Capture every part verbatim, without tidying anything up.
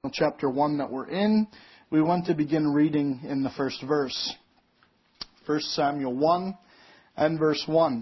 chapter one that we're in. We want to begin reading in the first verse. First Samuel one and verse one.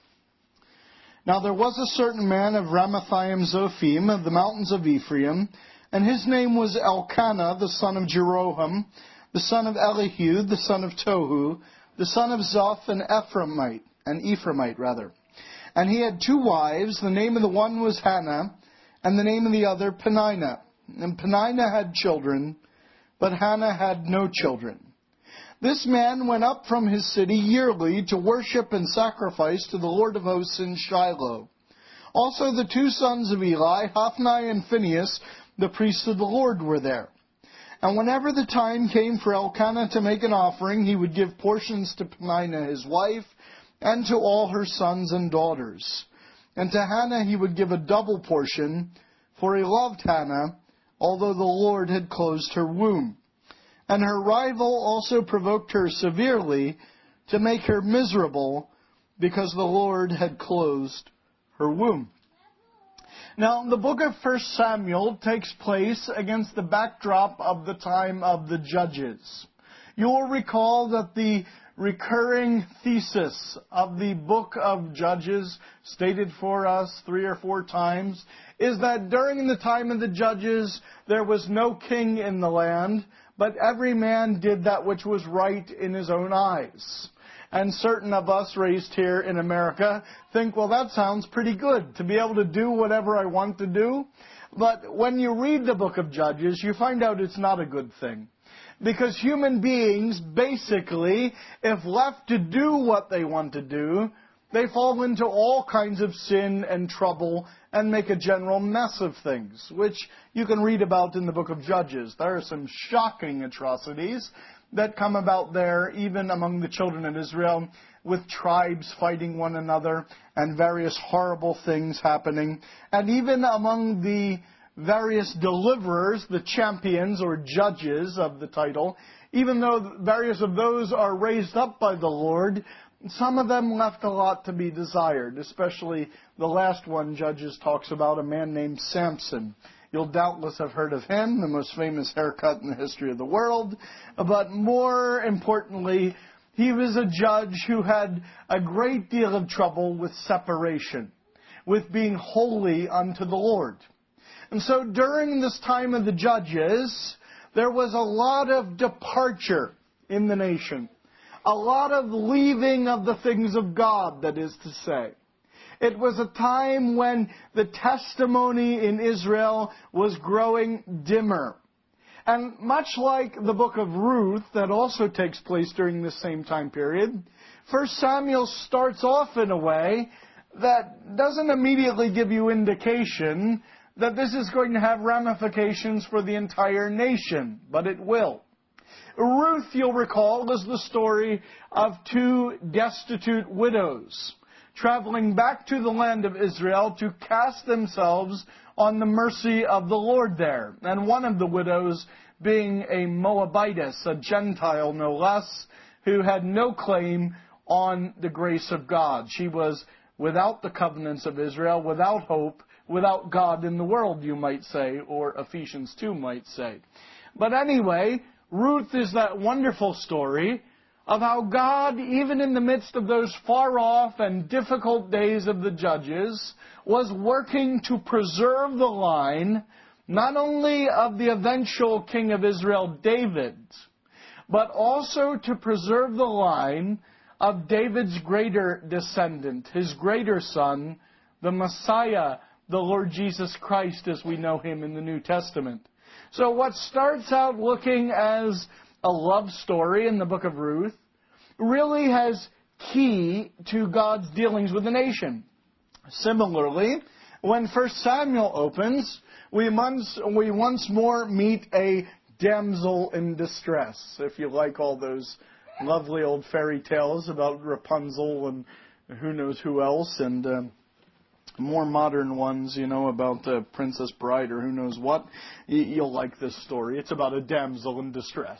Now there was a certain man of Ramathaim Zophim of the mountains of Ephraim, and his name was Elkanah, the son of Jeroham, the son of Elihu, the son of Tohu, the son of Zoph, an Ephraimite, an Ephraimite rather. And he had two wives. The name of the one was Hannah, and the name of the other Peninnah. And Peninnah had children, but Hannah had no children. This man went up from his city yearly to worship and sacrifice to the Lord of hosts in Shiloh. Also the two sons of Eli, Hophni and Phinehas, the priests of the Lord, were there. And whenever the time came for Elkanah to make an offering, he would give portions to Peninnah his wife, and to all her sons and daughters. And to Hannah he would give a double portion, for he loved Hannah, although the Lord had closed her womb. And her rival also provoked her severely to make her miserable, because the Lord had closed her womb. Now, the book of First Samuel takes place against the backdrop of the time of the Judges. You will recall that the recurring thesis of the book of Judges, stated for us three or four times, is that during the time of the Judges, there was no king in the land, but every man did that which was right in his own eyes. And certain of us raised here in America think, well, that sounds pretty good, to be able to do whatever I want to do. But when you read the book of Judges, you find out it's not a good thing. Because human beings, basically, if left to do what they want to do, they fall into all kinds of sin and trouble and make a general mess of things, which you can read about in the book of Judges. There are some shocking atrocities that come about there, even among the children of Israel, with tribes fighting one another and various horrible things happening. And even among the various deliverers, the champions or judges of the title, even though various of those are raised up by the Lord, some of them left a lot to be desired, especially the last one Judges talks about, a man named Samson. You'll doubtless have heard of him, the most famous haircut in the history of the world. But more importantly, he was a judge who had a great deal of trouble with separation, with being holy unto the Lord. And so during this time of the Judges, there was a lot of departure in the nation. A lot of leaving of the things of God, that is to say. It was a time when the testimony in Israel was growing dimmer. And much like the book of Ruth, that also takes place during this same time period, First Samuel starts off in a way that doesn't immediately give you indication that this is going to have ramifications for the entire nation, but it will. Ruth, you'll recall, is the story of two destitute widows traveling back to the land of Israel to cast themselves on the mercy of the Lord there. And one of the widows being a Moabitess, a Gentile no less, who had no claim on the grace of God. She was without the covenants of Israel, without hope, without God in the world, you might say, or Ephesians two might say. But anyway, Ruth is that wonderful story of how God, even in the midst of those far-off and difficult days of the Judges, was working to preserve the line, not only of the eventual king of Israel, David, but also to preserve the line of David's greater descendant, his greater son, the Messiah, the Lord Jesus Christ, as we know him in the New Testament. So what starts out looking as a love story in the book of Ruth really has key to God's dealings with the nation. Similarly, when First Samuel opens, we once, we once more meet a damsel in distress, if you like all those lovely old fairy tales about Rapunzel and who knows who else, and uh, more modern ones, you know, about uh, Princess Bride or who knows what. You'll like this story. It's about a damsel in distress.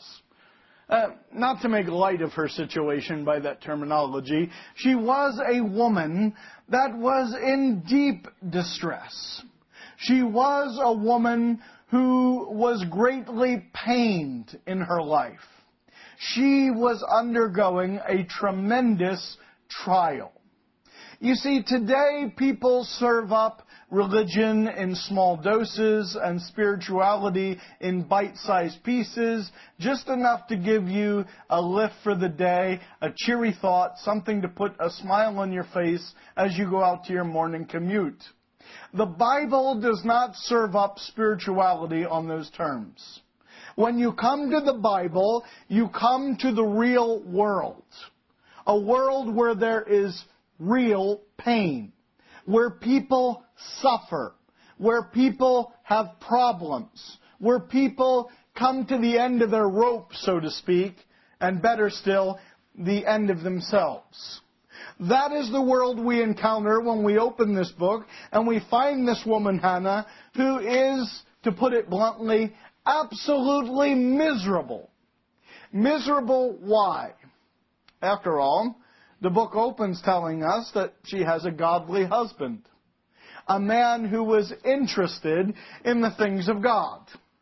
Uh, not to make light of her situation by that terminology, she was a woman that was in deep distress. She was a woman who was greatly pained in her life. She was undergoing a tremendous trial. You see, today people serve up religion in small doses and spirituality in bite-sized pieces, just enough to give you a lift for the day, a cheery thought, something to put a smile on your face as you go out to your morning commute. The Bible does not serve up spirituality on those terms. When you come to the Bible, you come to the real world. A world where there is real pain, where people suffer, where people have problems, where people come to the end of their rope, so to speak, and better still, the end of themselves. That is the world we encounter when we open this book and we find this woman, Hannah, who is, to put it bluntly, absolutely miserable. Miserable why? After all, the book opens telling us that she has a godly husband, a man who was interested in the things of God,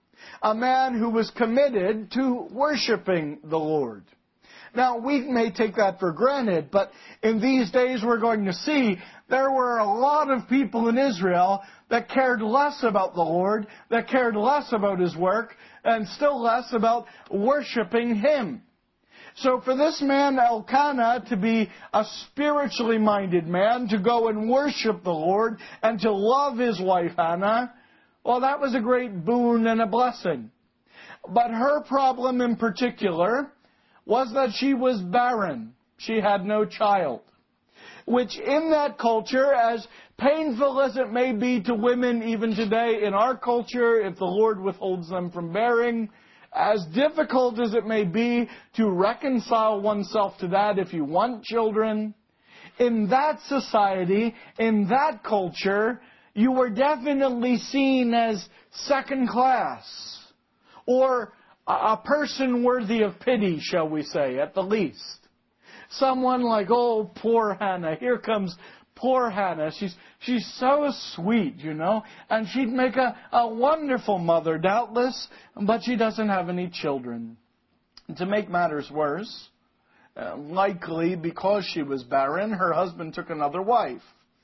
a man who was committed to worshiping the Lord. Now, we may take that for granted, but in these days we're going to see there were a lot of people in Israel that cared less about the Lord, that cared less about His work, and still less about worshiping Him. So for this man, Elkanah, to be a spiritually minded man, to go and worship the Lord, and to love his wife, Hannah, well, that was a great boon and a blessing. But her problem in particular was that she was barren. She had no child. Which in that culture, as painful as it may be to women even today in our culture, if the Lord withholds them from bearing, as difficult as it may be to reconcile oneself to that if you want children, in that society, in that culture, you were definitely seen as second class, or a person worthy of pity, shall we say, at the least. Someone like, oh, poor Hannah, here comes poor Hannah. She's she's so sweet, you know, and she'd make a, a wonderful mother, doubtless, but she doesn't have any children. And to make matters worse, uh, likely because she was barren, her husband took another wife,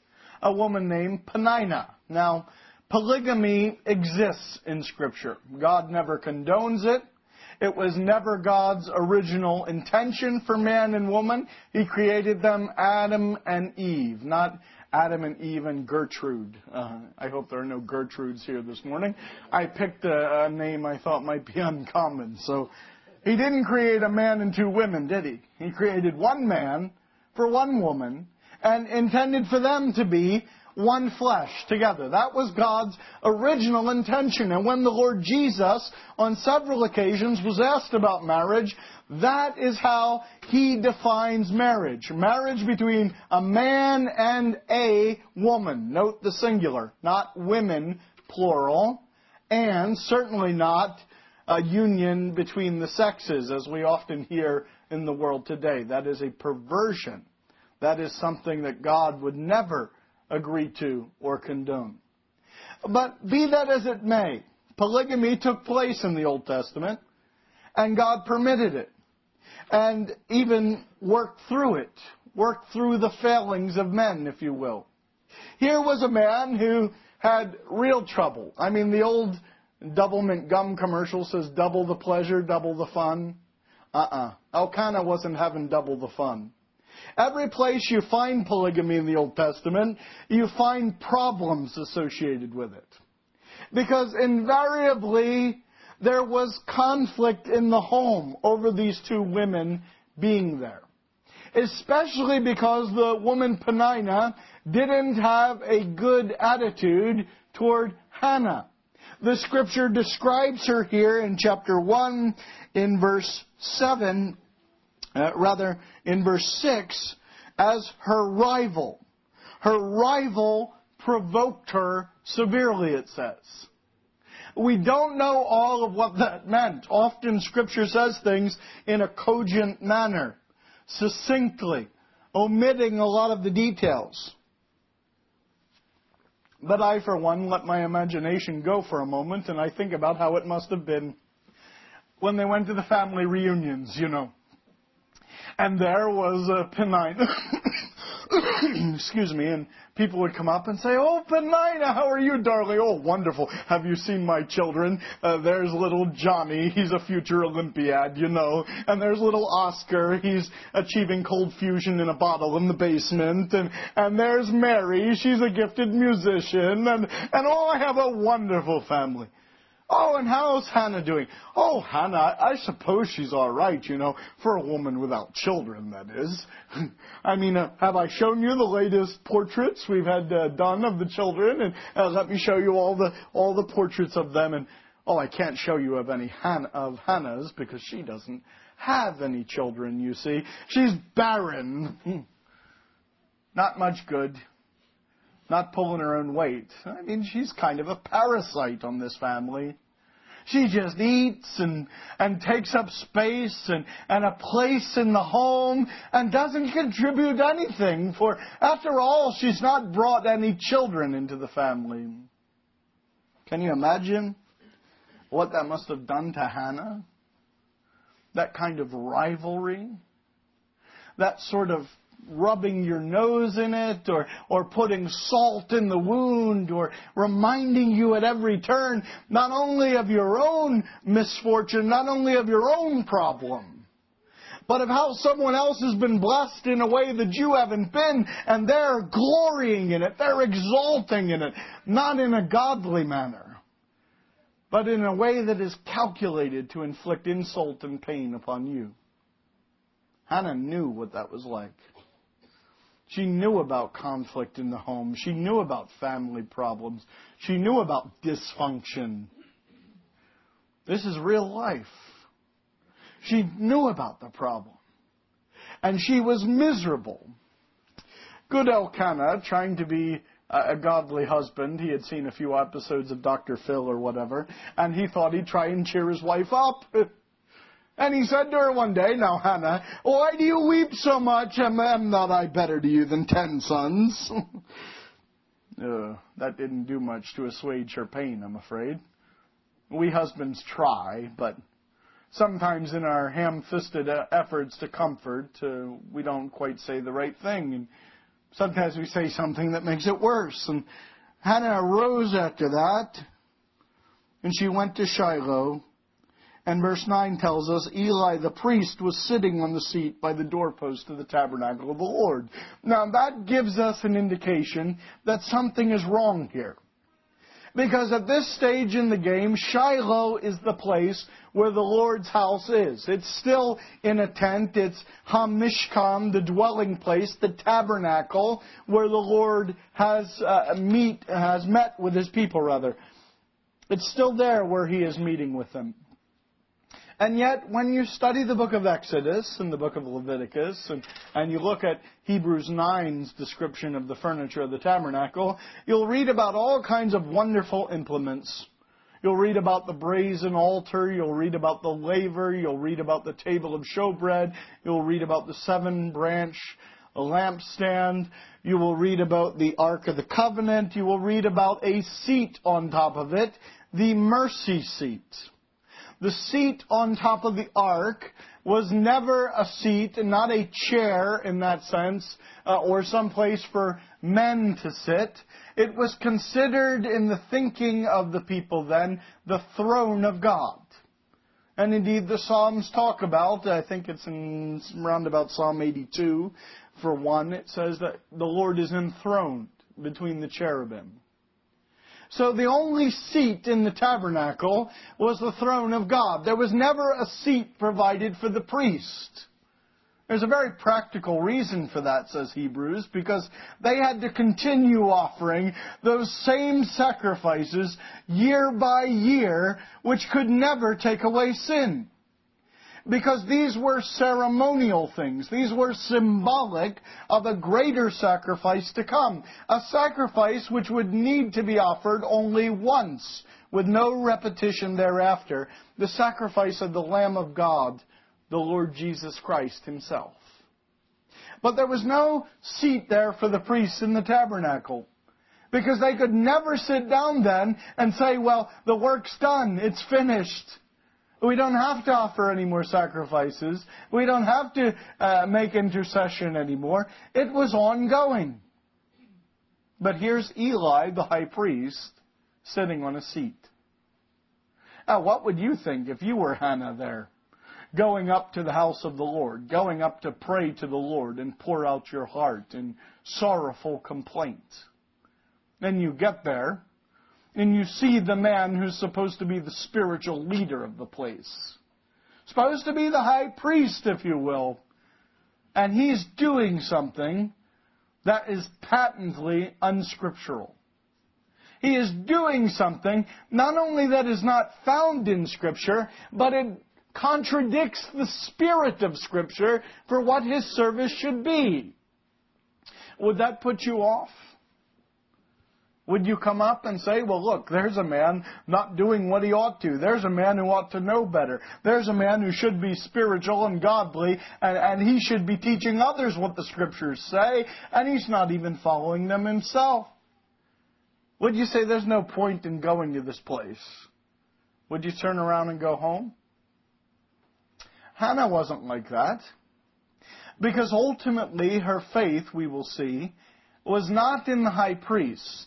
a woman named Peninnah. Now, polygamy exists in Scripture. God never condones it. It was never God's original intention for man and woman. He created them Adam and Eve, not Adam and Eve and Gertrude. Uh, I hope there are no Gertrudes here this morning. I picked a, a name I thought might be uncommon. So He didn't create a man and two women, did He? He created one man for one woman and intended for them to be one flesh together. That was God's original intention. And when the Lord Jesus, on several occasions, was asked about marriage, that is how He defines marriage. Marriage between a man and a woman. Note the singular, not women, plural, and certainly not a union between the sexes, as we often hear in the world today. That is a perversion. That is something that God would never agree to or condone. But be that as it may, polygamy took place in the Old Testament, and God permitted it, and even worked through it, worked through the failings of men, if you will. Here was a man who had real trouble. I mean, the old double mint gum commercial says double the pleasure, double the fun. Uh-uh. Elkanah wasn't having double the fun. Every place you find polygamy in the Old Testament, you find problems associated with it. Because invariably, there was conflict in the home over these two women being there. Especially because the woman Peninnah didn't have a good attitude toward Hannah. The Scripture describes her here in chapter one, in verse seven, Uh, rather, in verse six, as her rival. Her rival provoked her severely, it says. We don't know all of what that meant. Often Scripture says things in a cogent manner, succinctly, omitting a lot of the details. But I, for one, let my imagination go for a moment, and I think about how it must have been when they went to the family reunions, you know. And there was uh, Penina. Excuse me. And people would come up and say, "Oh, Penina, how are you, darling? Oh, wonderful. Have you seen my children? Uh, there's little Johnny. He's a future Olympiad, you know. And there's little Oscar. He's achieving cold fusion in a bottle in the basement. And, and there's Mary. She's a gifted musician. And, and oh, I have a wonderful family. Oh, and how's Hannah doing? Oh, Hannah, I suppose she's all right, you know, for a woman without children, that is. I mean, uh, have I shown you the latest portraits we've had uh, done of the children? And uh, let me show you all the all the portraits of them. And oh, I can't show you of any Han- of Hannah's because she doesn't have any children, you see. She's barren. Not much good. Not pulling her own weight. I mean, she's kind of a parasite on this family. She just eats and, and takes up space and, and a place in the home and doesn't contribute anything. For, after all, she's not brought any children into the family. Can you imagine what that must have done to Hannah? That kind of rivalry? That sort of rubbing your nose in it, or, or putting salt in the wound, or reminding you at every turn not only of your own misfortune, not only of your own problem, but of how someone else has been blessed in a way that you haven't been, and they're glorying in it, they're exalting in it, not in a godly manner, but in a way that is calculated to inflict insult and pain upon you. Hannah knew what that was like. She knew about conflict in the home. She knew about family problems. She knew about dysfunction. This is real life. She knew about the problem. And she was miserable. Good Elkanah, trying to be a godly husband, he had seen a few episodes of Doctor Phil or whatever, and he thought he'd try and cheer his wife up. And he said to her one day, "Now, Hannah, why do you weep so much? Am, am not I better to you than ten sons?" uh, that didn't do much to assuage her pain, I'm afraid. We husbands try, but sometimes in our ham-fisted efforts to comfort, uh, we don't quite say the right thing. And sometimes we say something that makes it worse. And Hannah arose after that, and she went to Shiloh. And verse nine tells us Eli the priest was sitting on the seat by the doorpost of the tabernacle of the Lord. Now that gives us an indication that something is wrong here. Because at this stage in the game, Shiloh is the place where the Lord's house is. It's still in a tent. It's HaMishkan, the dwelling place, the tabernacle, where the Lord has uh, meet has met with His people, rather. It's still there where He is meeting with them. And yet, when you study the book of Exodus and the book of Leviticus, and, and you look at Hebrews nine's description of the furniture of the tabernacle, you'll read about all kinds of wonderful implements. You'll read about the brazen altar, you'll read about the laver, you'll read about the table of showbread, you'll read about the seven-branch lampstand, you will read about the Ark of the Covenant, you will read about a seat on top of it, the mercy seat. The seat on top of the ark was never a seat, not a chair in that sense, uh, or some place for men to sit. It was considered in the thinking of the people then the throne of God. And indeed the Psalms talk about, I think it's in around about Psalm eighty-two, for one, it says that the Lord is enthroned between the cherubim. So the only seat in the tabernacle was the throne of God. There was never a seat provided for the priest. There's a very practical reason for that, says Hebrews, because they had to continue offering those same sacrifices year by year, which could never take away sin. Because these were ceremonial things. These were symbolic of a greater sacrifice to come. A sacrifice which would need to be offered only once, with no repetition thereafter. The sacrifice of the Lamb of God, the Lord Jesus Christ Himself. But there was no seat there for the priests in the tabernacle. Because they could never sit down then and say, well, the work's done, it's finished. We don't have to offer any more sacrifices. We don't have to uh, make intercession anymore. It was ongoing. But here's Eli, the high priest, sitting on a seat. Now, what would you think if you were Hannah there, going up to the house of the Lord, going up to pray to the Lord and pour out your heart in sorrowful complaint? Then you get there, and you see the man who's supposed to be the spiritual leader of the place. Supposed to be the high priest, if you will. And he's doing something that is patently unscriptural. He is doing something not only that is not found in Scripture, but it contradicts the spirit of Scripture for what his service should be. Would that put you off? Would you come up and say, well, look, there's a man not doing what he ought to. There's a man who ought to know better. There's a man who should be spiritual and godly, and, and he should be teaching others what the Scriptures say, and he's not even following them himself. Would you say there's no point in going to this place? Would you turn around and go home? Hannah wasn't like that. Because ultimately her faith, we will see, was not in the high priest,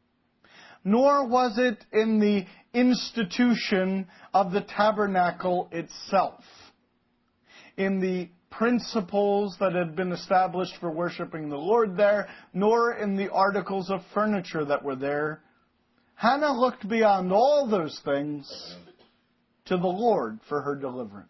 nor was it in the institution of the tabernacle itself, in the principles that had been established for worshiping the Lord there, nor in the articles of furniture that were there. Hannah looked beyond all those things to the Lord for her deliverance.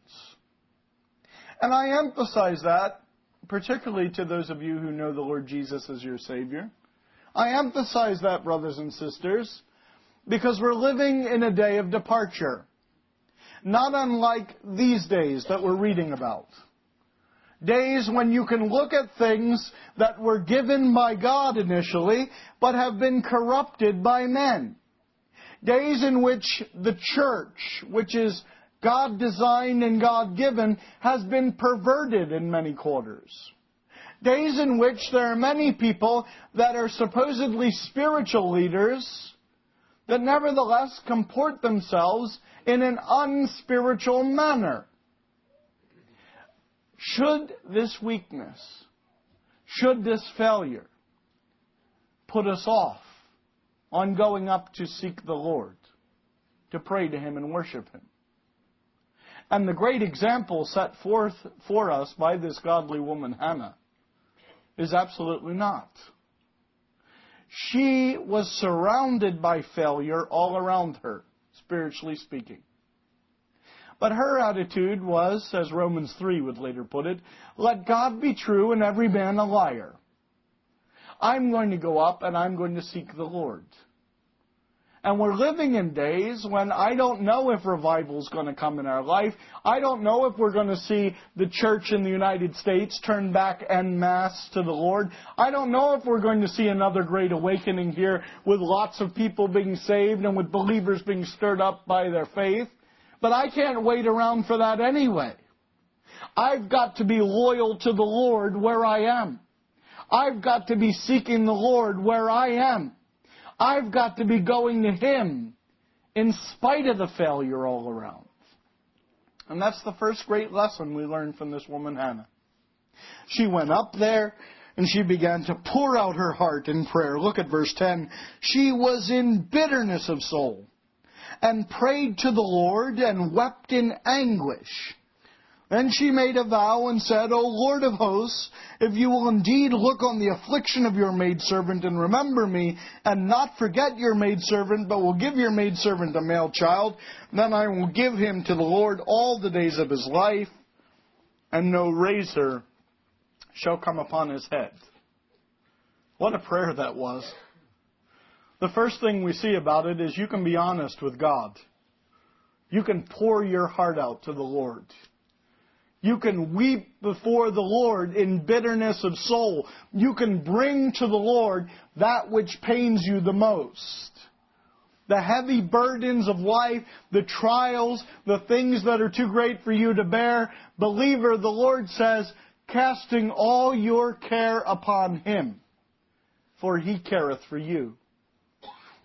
And I emphasize that, particularly to those of you who know the Lord Jesus as your Savior. I emphasize that, brothers and sisters, because we're living in a day of departure. Not unlike these days that we're reading about. Days when you can look at things that were given by God initially, but have been corrupted by men. Days in which the church, which is God-designed and God-given, has been perverted in many quarters. Days in which there are many people that are supposedly spiritual leaders that nevertheless comport themselves in an unspiritual manner. Should this weakness, should this failure put us off on going up to seek the Lord, to pray to Him and worship Him? And the great example set forth for us by this godly woman, Hannah, is absolutely not. She was surrounded by failure all around her, spiritually speaking. But her attitude was, as Romans three would later put it, let God be true and every man a liar. I'm going to go up and I'm going to seek the Lord. And we're living in days when I don't know if revival is going to come in our life. I don't know if we're going to see the church in the United States turn back en masse to the Lord. I don't know if we're going to see another great awakening here with lots of people being saved and with believers being stirred up by their faith. But I can't wait around for that anyway. I've got to be loyal to the Lord where I am. I've got to be seeking the Lord where I am. I've got to be going to Him in spite of the failure all around. And that's the first great lesson we learned from this woman, Hannah. She went up there and she began to pour out her heart in prayer. Look at verse ten. She was in bitterness of soul and prayed to the Lord and wept in anguish. Then she made a vow and said, O Lord of hosts, if you will indeed look on the affliction of your maidservant and remember me, and not forget your maidservant, but will give your maidservant a male child, then I will give him to the Lord all the days of his life, and no razor shall come upon his head. What a prayer that was. The first thing we see about it is you can be honest with God. You can pour your heart out to the Lord. You can weep before the Lord in bitterness of soul. You can bring to the Lord that which pains you the most. The heavy burdens of life, the trials, the things that are too great for you to bear. Believer, the Lord says, casting all your care upon Him, for He careth for you.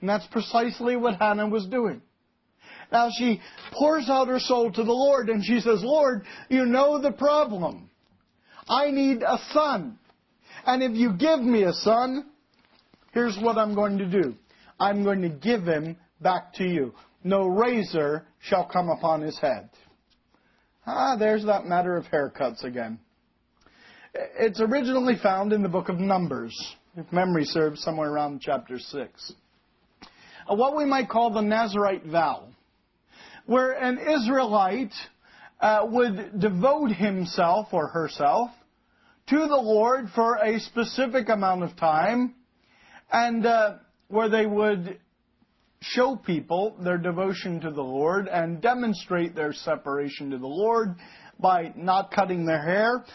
And that's precisely what Hannah was doing. Now she pours out her soul to the Lord and she says, Lord, you know the problem. I need a son. And if you give me a son, here's what I'm going to do. I'm going to give him back to you. No razor shall come upon his head. Ah, there's that matter of haircuts again. It's originally found in the book of Numbers, if memory serves, somewhere around chapter six. What we might call the Nazirite vow, where an Israelite uh, would devote himself or herself to the Lord for a specific amount of time, and uh, where they would show people their devotion to the Lord and demonstrate their separation to the Lord by not cutting their hair,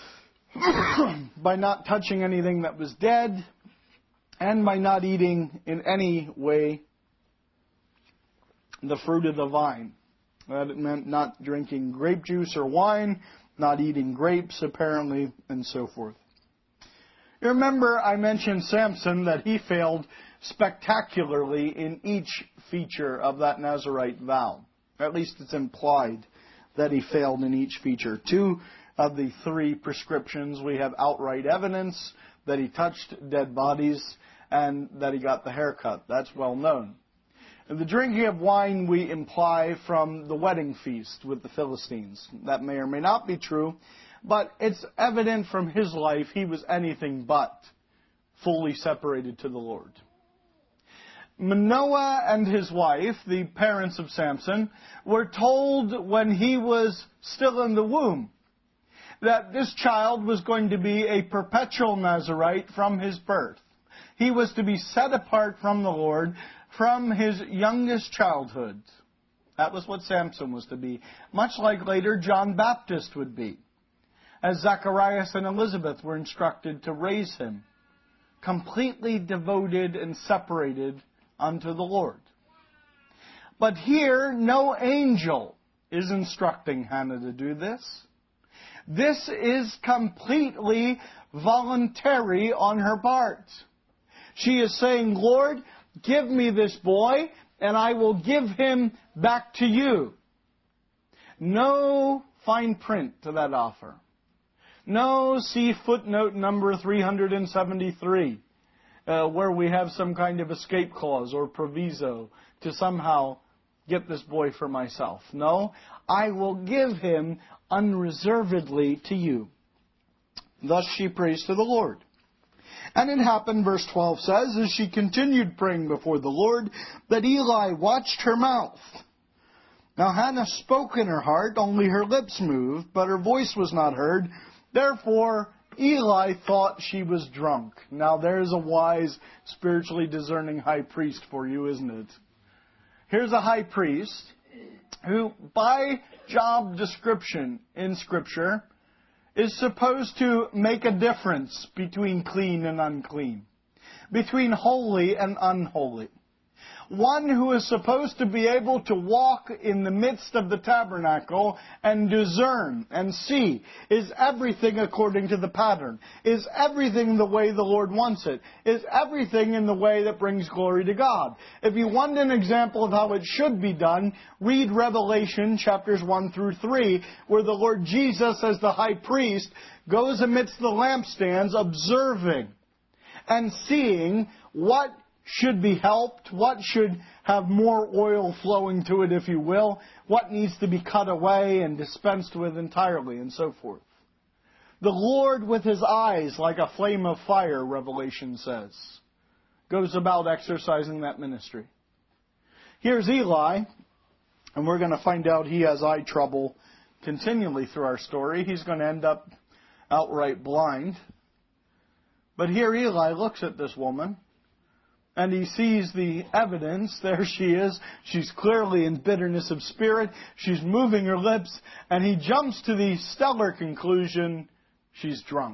by not touching anything that was dead, and by not eating in any way the fruit of the vine. That meant not drinking grape juice or wine, not eating grapes apparently, and so forth. You remember I mentioned Samson, that he failed spectacularly in each feature of that Nazirite vow. At least it's implied that he failed in each feature. Two of the three prescriptions, we have outright evidence that he touched dead bodies and that he got the haircut. That's well known. And the drinking of wine we imply from the wedding feast with the Philistines. That may or may not be true, but it's evident from his life he was anything but fully separated to the Lord. Manoah and his wife, the parents of Samson, were told when he was still in the womb that this child was going to be a perpetual Nazirite from his birth. He was to be set apart from the Lord from his youngest childhood. That was what Samson was to be, much like later John Baptist would be, as Zacharias and Elizabeth were instructed to raise him, completely devoted and separated unto the Lord. But here, no angel is instructing Hannah to do this. This is completely voluntary on her part. She is saying, Lord, give me this boy, and I will give him back to you. No fine print to that offer. No, see footnote number three hundred seventy-three, uh, where we have some kind of escape clause or proviso to somehow get this boy for myself. No, I will give him unreservedly to you. Thus she prays to the Lord. And it happened, verse twelve says, as she continued praying before the Lord, that Eli watched her mouth. Now Hannah spoke in her heart, only her lips moved, but her voice was not heard. Therefore Eli thought she was drunk. Now there's a wise, spiritually discerning high priest for you, isn't it? Here's a high priest who, by job description in Scripture, is supposed to make a difference between clean and unclean, between holy and unholy. One who is supposed to be able to walk in the midst of the tabernacle and discern and see, is everything according to the pattern? Is everything the way the Lord wants it? Is everything in the way that brings glory to God? If you want an example of how it should be done, read Revelation chapters one through three, where the Lord Jesus, as the high priest, goes amidst the lampstands observing and seeing what should be helped, what should have more oil flowing to it, if you will, what needs to be cut away and dispensed with entirely, and so forth. The Lord with His eyes like a flame of fire, Revelation says, goes about exercising that ministry. Here's Eli, and we're going to find out he has eye trouble continually through our story. He's going to end up outright blind. But here Eli looks at this woman, and he sees the evidence. There she is. She's clearly in bitterness of spirit. She's moving her lips. And he jumps to the stellar conclusion, she's drunk.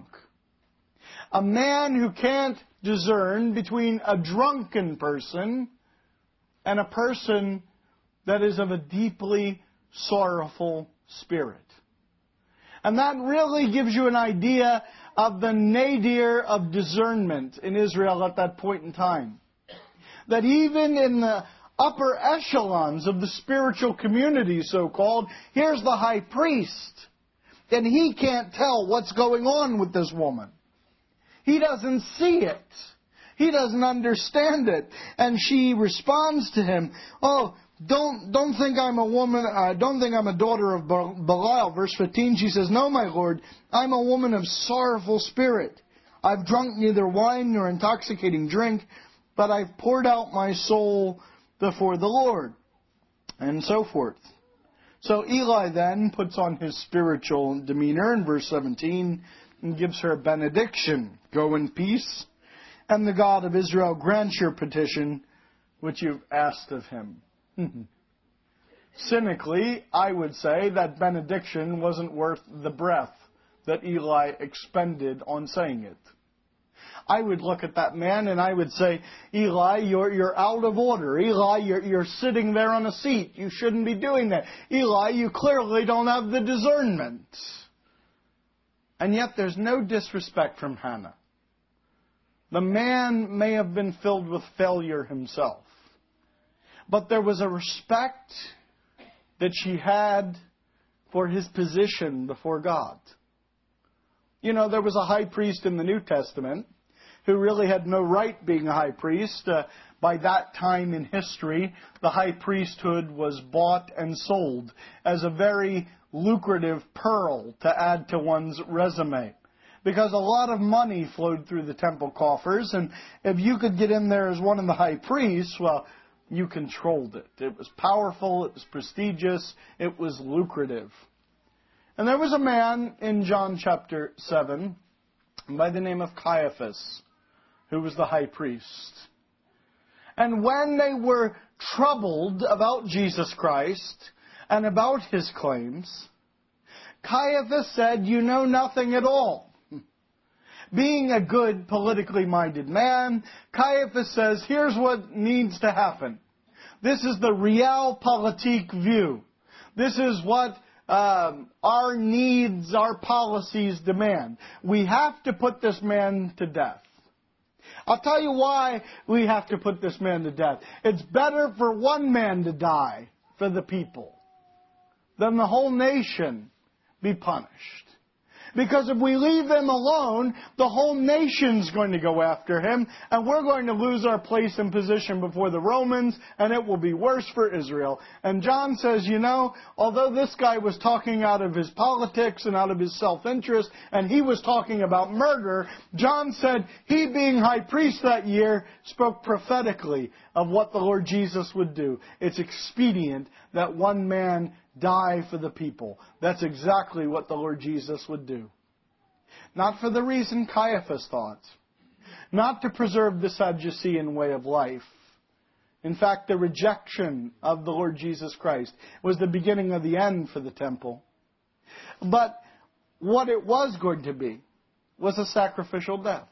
A man who can't discern between a drunken person and a person that is of a deeply sorrowful spirit. And that really gives you an idea of the nadir of discernment in Israel at that point in time. that even in the upper echelons of the spiritual community, so-called, here's the high priest, and he can't tell what's going on with this woman. He doesn't see it. He doesn't understand it. And she responds to him, oh, don't don't think I'm a woman, uh, don't think I'm a daughter of Belial. Verse fifteen, she says, no, my lord, I'm a woman of sorrowful spirit. I've drunk neither wine nor intoxicating drink, but I've poured out my soul before the Lord. And so forth. So Eli then puts on his spiritual demeanor in verse seventeen and gives her a benediction. Go in peace, and the God of Israel grants your petition, which you've asked of him. Cynically, I would say that benediction wasn't worth the breath that Eli expended on saying it. I would look at that man and I would say, Eli, you're, you're out of order. Eli, you're, you're sitting there on a seat. You shouldn't be doing that. Eli, you clearly don't have the discernment. And yet there's no disrespect from Hannah. The man may have been filled with failure himself, but there was a respect that she had for his position before God. You know, there was a high priest in the New Testament who really had no right being a high priest. Uh, by that time in history, the high priesthood was bought and sold as a very lucrative pearl to add to one's resume, because a lot of money flowed through the temple coffers, and if you could get in there as one of the high priests, well, you controlled it. It was powerful, it was prestigious, it was lucrative. And there was a man in John chapter seven by the name of Caiaphas, who was the high priest. And when they were troubled about Jesus Christ and about his claims, Caiaphas said, you know nothing at all. Being a good, politically minded man, Caiaphas says, here's what needs to happen. This is the realpolitik view. This is what um, our needs, our policies demand. We have to put this man to death. I'll tell you why we have to put this man to death. It's better for one man to die for the people than the whole nation be punished. Because if we leave him alone, the whole nation's going to go after him, and we're going to lose our place and position before the Romans, and it will be worse for Israel. And John says, you know, although this guy was talking out of his politics and out of his self-interest, and he was talking about murder, John said he, being high priest that year, spoke prophetically of what the Lord Jesus would do. It's expedient that one man die for the people. That's exactly what the Lord Jesus would do. Not for the reason Caiaphas thought. Not to preserve the Sadducean way of life. In fact, the rejection of the Lord Jesus Christ was the beginning of the end for the temple. But what it was going to be was a sacrificial death.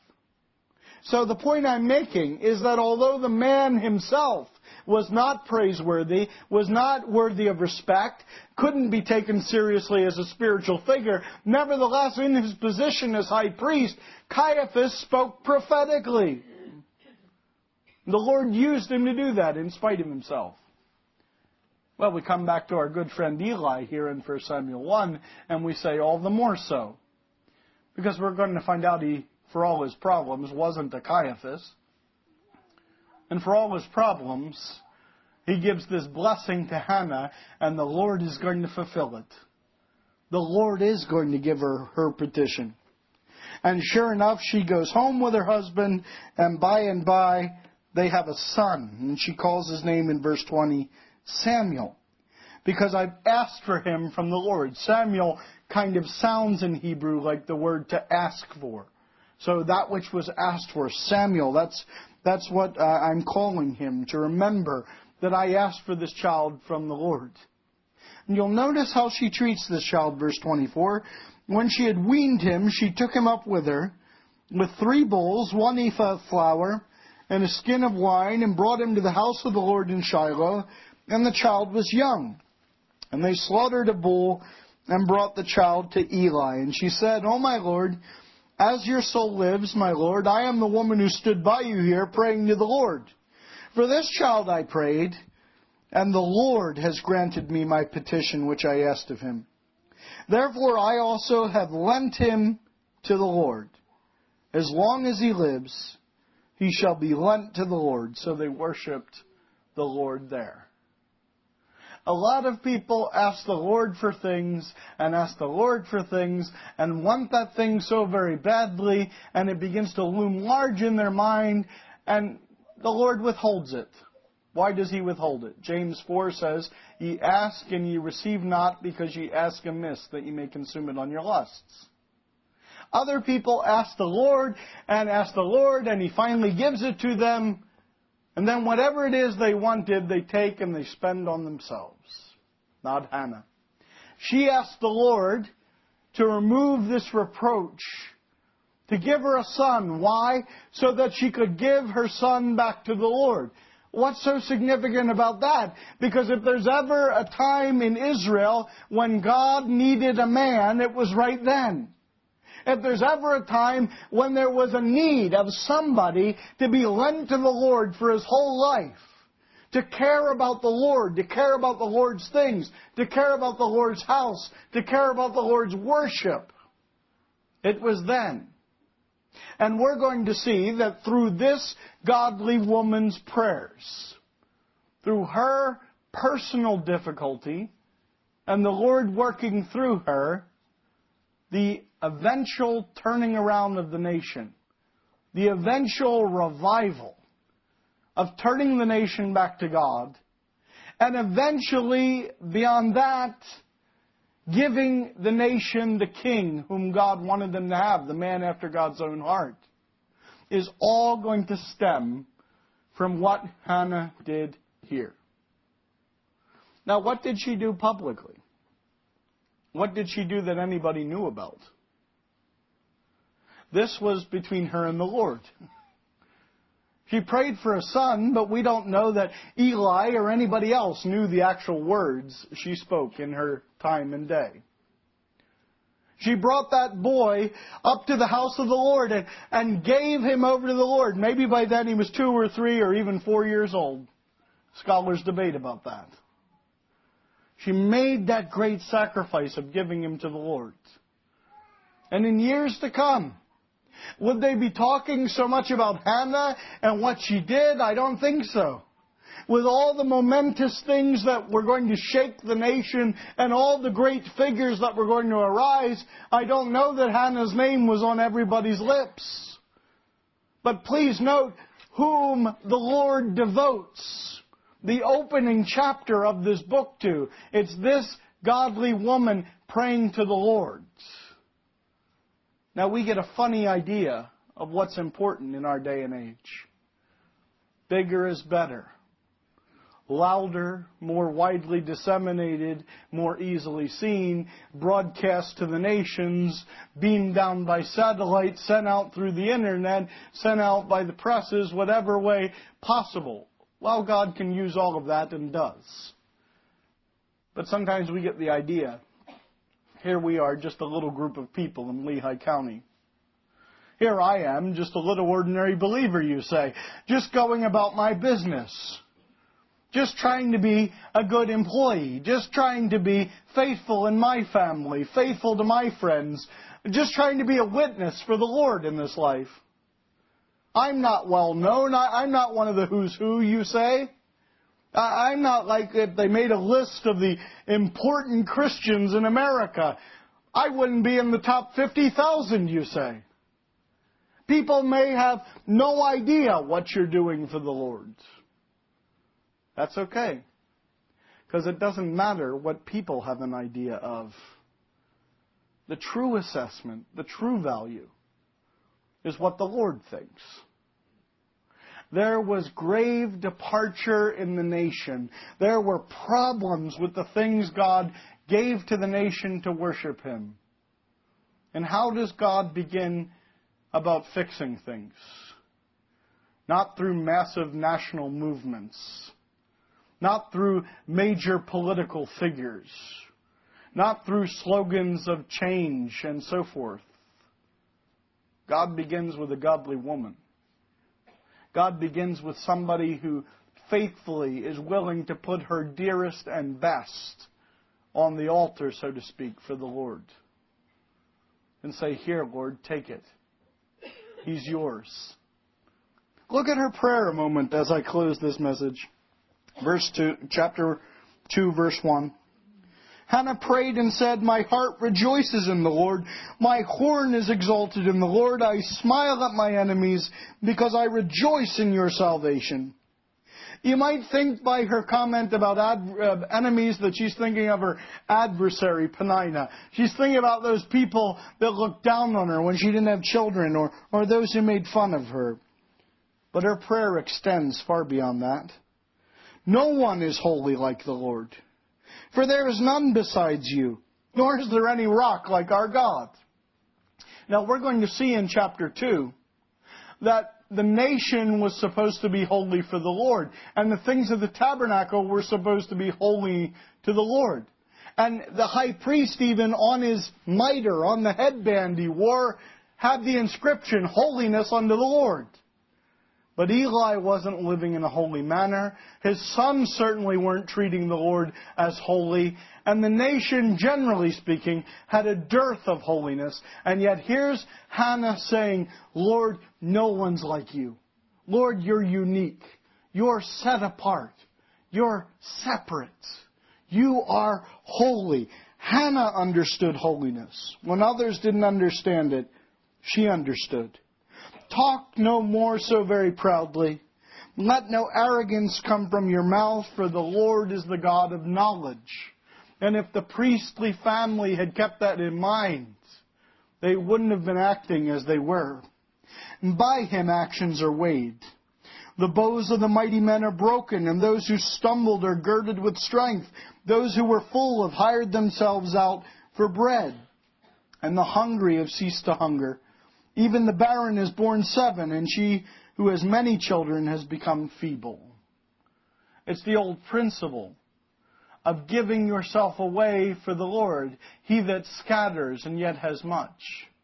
So the point I'm making is that although the man himself was not praiseworthy, was not worthy of respect, couldn't be taken seriously as a spiritual figure, nevertheless, in his position as high priest, Caiaphas spoke prophetically. The Lord used him to do that in spite of himself. Well, we come back to our good friend Eli here in First Samuel one, and we say all the more so. Because we're going to find out he, for all his problems, wasn't a Caiaphas. And for all his problems, he gives this blessing to Hannah, and the Lord is going to fulfill it. The Lord is going to give her her petition. And sure enough, she goes home with her husband, and by and by, they have a son. And she calls his name in verse twenty, Samuel. Because I've asked for him from the Lord. Samuel kind of sounds in Hebrew like the word to ask for. So that which was asked for, Samuel, that's that's what uh, I'm calling him, to remember that I asked for this child from the Lord. And you'll notice how she treats this child, verse twenty-four. When she had weaned him, she took him up with her, with three bowls, one ephah of flour, and a skin of wine, and brought him to the house of the Lord in Shiloh, and the child was young. And they slaughtered a bull, and brought the child to Eli. And she said, O my Lord, as your soul lives, my Lord, I am the woman who stood by you here praying to the Lord. For this child I prayed, and the Lord has granted me my petition which I asked of him. Therefore I also have lent him to the Lord. As long as he lives, he shall be lent to the Lord. So they worshipped the Lord there. A lot of people ask the Lord for things, and ask the Lord for things, and want that thing so very badly, and it begins to loom large in their mind, and the Lord withholds it. Why does he withhold it? James four says, Ye ask and ye receive not, because ye ask amiss, that ye may consume it on your lusts. Other people ask the Lord, and ask the Lord, and he finally gives it to them, and then whatever it is they wanted, they take and they spend on themselves. Not Hannah. She asked the Lord to remove this reproach, to give her a son. Why? So that she could give her son back to the Lord. What's so significant about that? Because if there's ever a time in Israel when God needed a man, it was right then. If there's ever a time when there was a need of somebody to be lent to the Lord for his whole life, to care about the Lord, to care about the Lord's things, to care about the Lord's house, to care about the Lord's worship, it was then. And we're going to see that through this godly woman's prayers, through her personal difficulty, and the Lord working through her, the eventual turning around of the nation, the eventual revival of turning the nation back to God, and eventually, beyond that, giving the nation the king whom God wanted them to have, the man after God's own heart, is all going to stem from what Hannah did here. Now, what did she do publicly? What did she do that anybody knew about? This was between her and the Lord. She prayed for a son, but we don't know that Eli or anybody else knew the actual words she spoke in her time and day. She brought that boy up to the house of the Lord and, and gave him over to the Lord. Maybe by then he was two or three or even four years old. Scholars debate about that. She made that great sacrifice of giving him to the Lord. And in years to come, would they be talking so much about Hannah and what she did? I don't think so. With all the momentous things that were going to shake the nation and all the great figures that were going to arise, I don't know that Hannah's name was on everybody's lips. But please note whom the Lord devotes the opening chapter of this book to. It's this godly woman praying to the Lord. Now we get a funny idea of what's important in our day and age. Bigger is better. Louder, more widely disseminated, more easily seen, broadcast to the nations, beamed down by satellite, sent out through the internet, sent out by the presses, whatever way possible. Well, God can use all of that and does. But sometimes we get the idea. Here we are, just a little group of people in Lehigh County. Here I am, just a little ordinary believer, you say, just going about my business. Just trying to be a good employee. Just trying to be faithful in my family, faithful to my friends. Just trying to be a witness for the Lord in this life. I'm not well known. I'm not one of the who's who, you say. I'm not like if they made a list of the important Christians in America. I wouldn't be in the top fifty thousand, you say. People may have no idea what you're doing for the Lord. That's okay. Because it doesn't matter what people have an idea of. The true assessment, the true value, is what the Lord thinks. There was grave departure in the nation. There were problems with the things God gave to the nation to worship Him. And how does God begin about fixing things? Not through massive national movements. Not through major political figures. Not through slogans of change and so forth. God begins with a godly woman. God begins with somebody who faithfully is willing to put her dearest and best on the altar, so to speak, for the Lord. And say, here, Lord, take it. He's yours. Look at her prayer a moment as I close this message. Verse two, chapter two, verse one. Hannah prayed and said, my heart rejoices in the Lord. My horn is exalted in the Lord. I smile at my enemies because I rejoice in your salvation. You might think by her comment about ad, uh, enemies that she's thinking of her adversary, Peninnah. She's thinking about those people that looked down on her when she didn't have children, or, or those who made fun of her. But her prayer extends far beyond that. No one is holy like the Lord, for there is none besides you, nor is there any rock like our God. Now we're going to see in chapter two that the nation was supposed to be holy for the Lord, and the things of the tabernacle were supposed to be holy to the Lord. And the high priest, even on his mitre, on the headband he wore, had the inscription, holiness unto the Lord. But Eli wasn't living in a holy manner. His sons certainly weren't treating the Lord as holy. And the nation, generally speaking, had a dearth of holiness. And yet here's Hannah saying, Lord, no one's like you. Lord, you're unique. You're set apart. You're separate. You are holy. Hannah understood holiness. When others didn't understand it, she understood. Talk no more so very proudly. Let no arrogance come from your mouth, for the Lord is the God of knowledge. And if the priestly family had kept that in mind, they wouldn't have been acting as they were. And by him actions are weighed. The bows of the mighty men are broken, and those who stumbled are girded with strength. Those who were full have hired themselves out for bread, and the hungry have ceased to hunger. Even the barren has borne seven, and she who has many children has become feeble. It's the old principle of giving yourself away for the Lord. He that scatters and yet has much.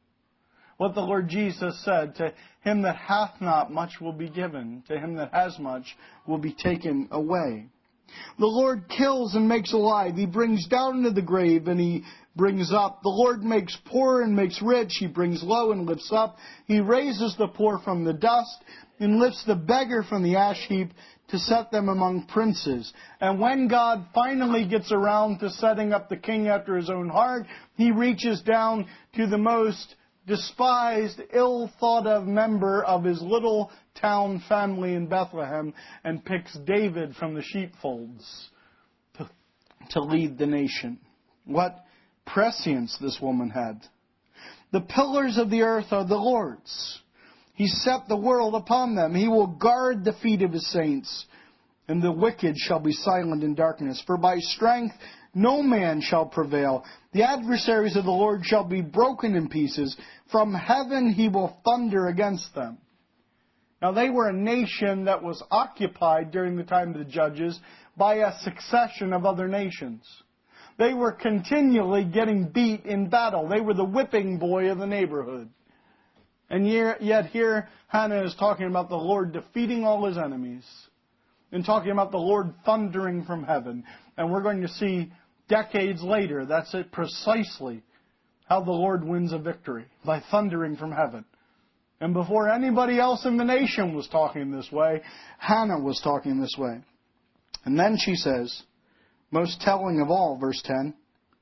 What the Lord Jesus said, to him that hath not, much will be given. To him that has much will be taken away. The Lord kills and makes alive. He brings down into the grave and he brings up. The Lord makes poor and makes rich. He brings low and lifts up. He raises the poor from the dust and lifts the beggar from the ash heap to set them among princes. And when God finally gets around to setting up the king after his own heart, he reaches down to the most despised, ill-thought-of member of his little town family in Bethlehem and picks David from the sheepfolds to, to lead the nation. What prescience this woman had. The pillars of the earth are the Lord's. He set the world upon them. He will guard the feet of his saints, and the wicked shall be silent in darkness. For by strength no man shall prevail. The adversaries of the Lord shall be broken in pieces. From heaven he will thunder against them. Now they were a nation that was occupied during the time of the judges by a succession of other nations. They were continually getting beat in battle. They were the whipping boy of the neighborhood. And yet here Hannah is talking about the Lord defeating all his enemies and talking about the Lord thundering from heaven. And we're going to see decades later, that's it precisely, how the Lord wins a victory, by thundering from heaven. And before anybody else in the nation was talking this way, Hannah was talking this way. And then she says, most telling of all, verse ten,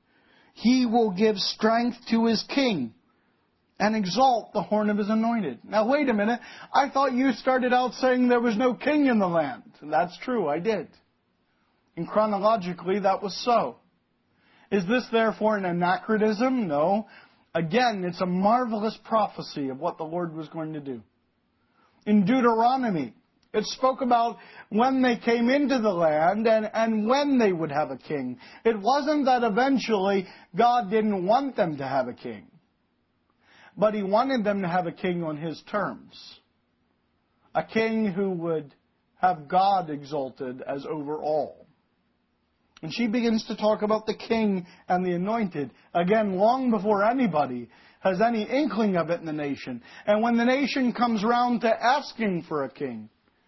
he will give strength to his king and exalt the horn of his anointed. Now wait a minute, I thought you started out saying there was no king in the land. And that's true, I did. And chronologically that was so. Is this therefore an anachronism? No. Again, it's a marvelous prophecy of what the Lord was going to do. In Deuteronomy, it spoke about when they came into the land and, and when they would have a king. It wasn't that eventually God didn't want them to have a king, but he wanted them to have a king on his terms. A king who would have God exalted as over all. And she begins to talk about the king and the anointed. Again, long before anybody has any inkling of it in the nation. And when the nation comes round to asking for a king,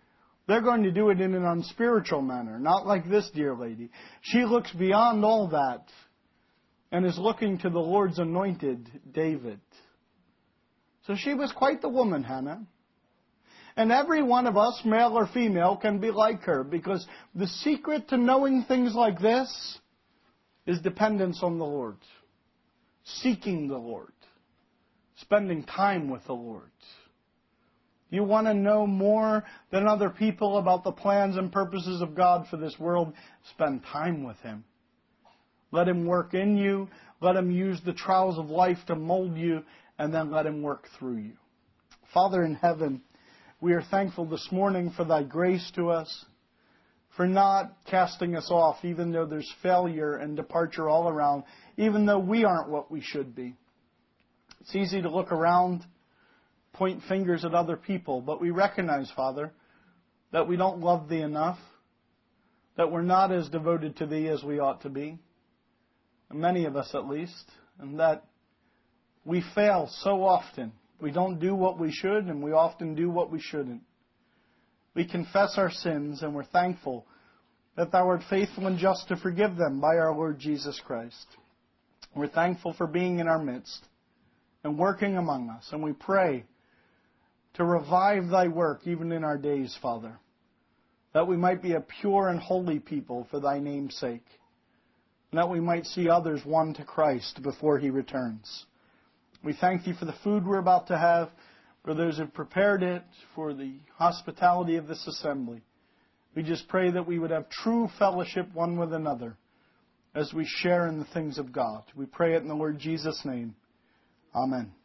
They're going to do it in an unspiritual manner, not like this dear lady. She looks beyond all that and is looking to the Lord's anointed, David. So she was quite the woman, Hannah. And every one of us, male or female, can be like her, because the secret to knowing things like this is dependence on the Lord. Seeking the Lord. Spending time with the Lord. You want to know more than other people about the plans and purposes of God for this world? Spend time with Him. Let Him work in you. Let Him use the trials of life to mold you. And then let Him work through you. Father in heaven, we are thankful this morning for Thy grace to us. For not casting us off, even though there's failure and departure all around. Even though we aren't what we should be. It's easy to look around, point fingers at other people, but we recognize, Father, that we don't love Thee enough, that we're not as devoted to Thee as we ought to be, many of us at least, and that we fail so often. We don't do what we should, and we often do what we shouldn't. We confess our sins, and we're thankful that Thou art faithful and just to forgive them by our Lord Jesus Christ. We're thankful for being in our midst and working among us, and we pray to revive Thy work even in our days, Father, that we might be a pure and holy people for Thy name's sake, and that we might see others won to Christ before He returns. We thank Thee for the food we're about to have, for those who have prepared it, for the hospitality of this assembly. We just pray that we would have true fellowship one with another as we share in the things of God. We pray it in the Lord Jesus' name. Amen.